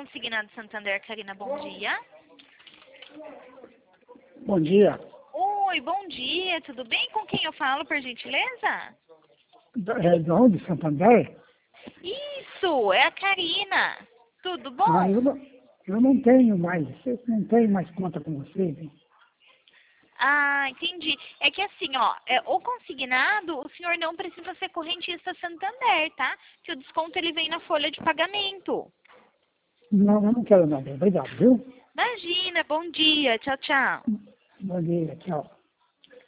Consignado Santander, Karina, bom dia. Bom dia. Oi, bom dia, tudo bem? Com quem eu falo, por gentileza? De onde? Santander? Isso, é a Karina. Tudo bom? Eu não tenho mais, não tenho mais conta com vocês, hein? Ah, entendi. É que assim, ó, o consignado, o senhor não precisa ser correntista Santander, tá? Que o desconto ele vem na folha de pagamento. Não, eu não quero nada. Obrigado, viu? Imagina, bom dia, tchau, tchau. Bom dia, tchau.